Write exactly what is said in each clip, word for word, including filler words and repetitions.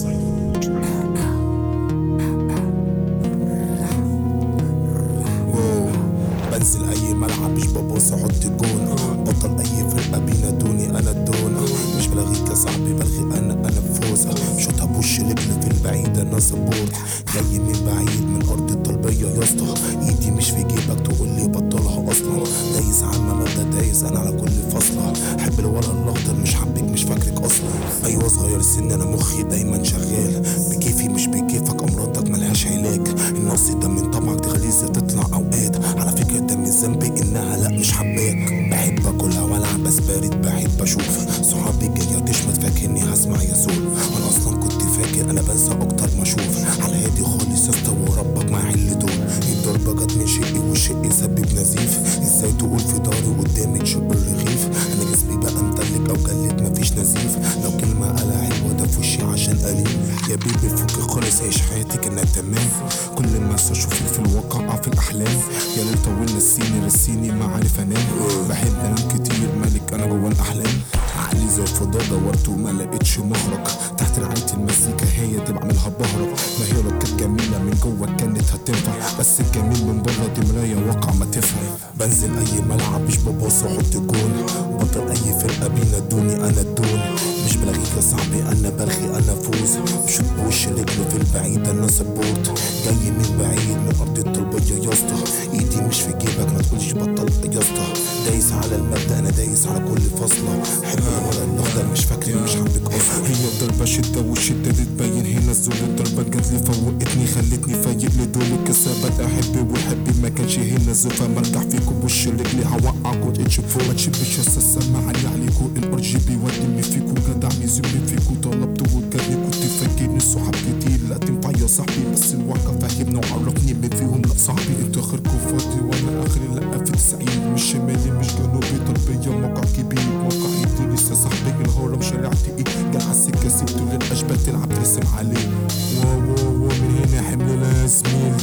بنزل اي ملعب مش ببص احط جون، بطل اي فرقه بينادوني انا الدون، مش بلغيك يا صاحبي بلغي انا انا بفوز، شوطها بوش رجل في البعيد انا سبورت، جاي من بعيد من ارض الطلبيه يا اسطى، ايدي مش في جيبك تقول لي بطلها اصلا، دايس عم مبدا دايس انا على كل فصله، حب الورق الاخضر مش حبك مش فاكرك اصلا، ايوه صغير السن انا مخي دايما شغال، بكيفي مش بكيفك امراضك ملهاش علاج، النص ده من طبعك دي غليظه تطلع اوقات، على فكره ده من ذنبي انها لا مش حباك، بحب اكلها والعب بس بارد بحب اشوف، صحابي جايه تشمت فاكرني هسمع يزول، انا اصلا كنت فاكر انا بنسى اكتر ما اشوف، على هادي خالص يا اسطى وربك ما يحل دول، الضربه جت من شقي والشق سبب نزيف، ازاي تقول في داري قدامي تشق الرغيف، انا جسمي بقى متلج او جلد مفيش نزيف، لو كلمه قلع حلوه ده في وشي عشان قليل، يا بيبي فكي خالص عيش حياتي كانها تمام، كل ما اشوفك في الواقع في الاحلام، يا ليل طولنا السيني رسيني ما عارف انام، بحب انام كتير مالك انا جوا الاحلام، عقلي زي الفضاء دورت وما لقيتش مخرج، تحت رعاية المزيكا هي دي بعملها بهرب، ما هي لو كانت جميلة من جوا كانت هتنفع، بس الجميل من بره دي مراية واقع ما تفهم، بنزل اي ملعب مش ببص احط جون، بطل اي فرقة بينادوني انا الدون، مش بلغيك يا صاحبي انا برخي انا فوز، بشوط بوش رجل في البعيد انا سبورت، جاي من بعيد من ارض الطلبية يا اسطى، ايدي مش في جيبك ما تقوليش بطل يا اسطى، دايس على المبدأ انا دايس على كل فصلة، حب الورق الاخضر مش فاكرني مش حبك اصلا، هي الضربة شدة والشدة دي تبين هنا الذل، الضربة جاتلي فوقتني خلتني فايق لدول الكسبات احبي وحبي ما كانش هنا الزفا، مرجع فيكم بوش رجلي هوقعكوا تشوفوا ما تشبش يا السما علي عليكوا الار جي بي ودي فيكوا جدع ميزوني فيكوا طلبته وجاتني كنت فاكرني صحاب كتير لا تنفع يا صاحبي، بس الواقع فاهمنا وعرفني مين فيهم لا صاحبي، انتوا اخركوا فاضي وانا اخري لا في تسعين، مش شمالي مش جنوبي طلبية موقع كبير موقع ادريس يا صاحبي الهرم شارع تقيل، جاي على السكه سبته للاشبال تلعب ترسم عليه، واو واو واو من هنا حمل لا زميل،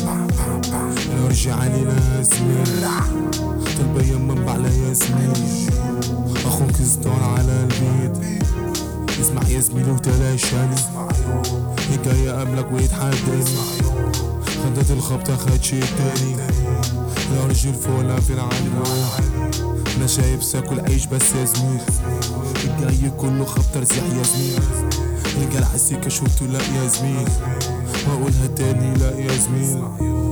ارجع علي لا زميل، طلبية منبع لا يا زميل، اخوك ازدار على البيت، اسمع يا زميلي وتلاشاني، جاي قبلك ويتحداني، خدت الخبطة خد شي تاني، يا رجل فولا في العالم، انا شايف ساكل عيش بس يا زميل، الجاي كله خبطة رزع يا زميل، رجال عالسكة شوفته لا يا زميل، واقولها تاني لا يا زميل.